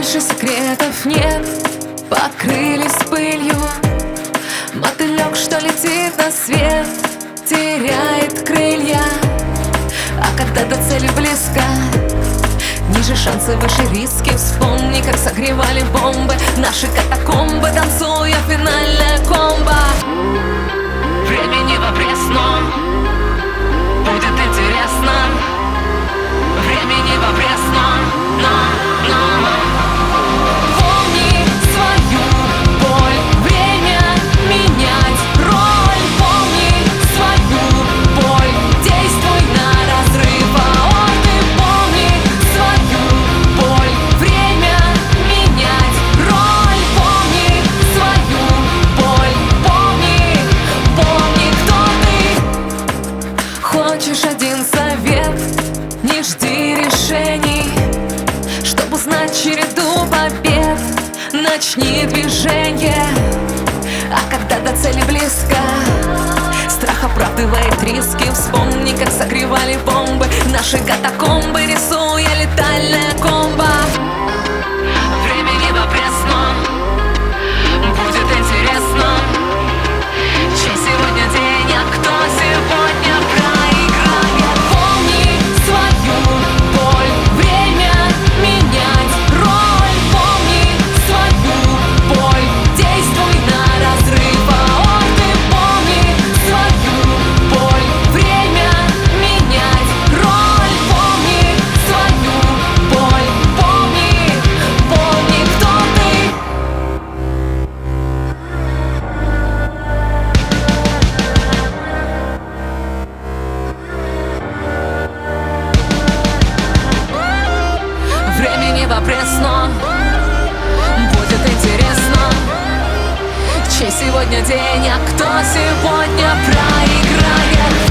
Больше секретов нет, покрылись пылью. Мотылек, что летит на свет, теряет крылья. А когда до цели близко, ниже шансы, выше риски. Вспомни, как согревали бомбы наши катакомбы, танцуя финальная комбо. Времени в обрез, но будет интересно. Времени в обрез, но помни свою боль, время менять роль. Помни свою боль, действуй на разрыв. Ты помни свою боль, время менять роль. Помни свою боль, помни, кто ты. Хочешь один совет? Не жди решений, чтобы узнать череду побед. Начни движение, а когда до цели близко, страх оправдывает риски. Вспомни, как согревали бомбы наши катакомбы, рисуя летальная комбо. Времени в обрез, но будет интересно. Чей сегодня день, а кто сегодня проиграет? Помни свою боль, время менять роль. Помни свою боль, действуй на разрыв. Ты помни свою боль, время менять роль. Помни свою боль, помни, кто ты. Времени в обрез, но будет интересно. Чей сегодня день, а кто сегодня проиграет?